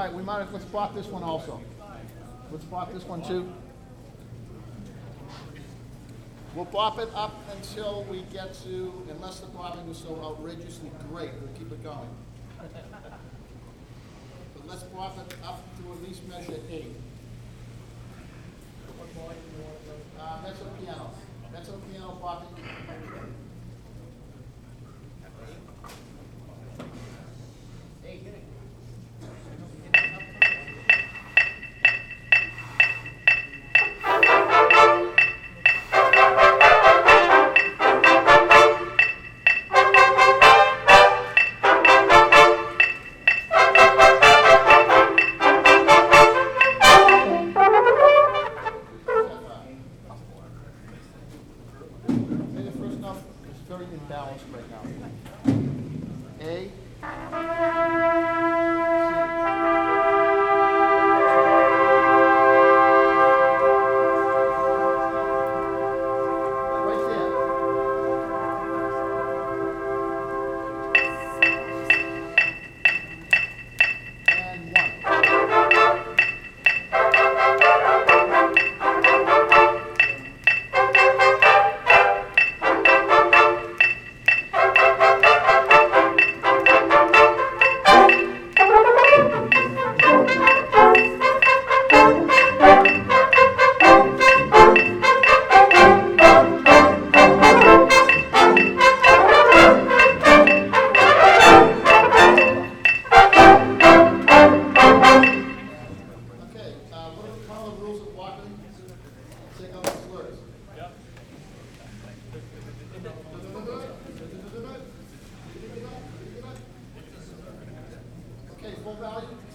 right, let's plot this one also. Let's plot this one too. We'll bop it up until we get to, unless the bobbing is so outrageously great, we'll keep it going. But let's bop it up to at least measure 8. Mezzo piano. Mezzo piano bopping. 8. Very imbalanced right now. A. Right there. And 1. Okay, full value?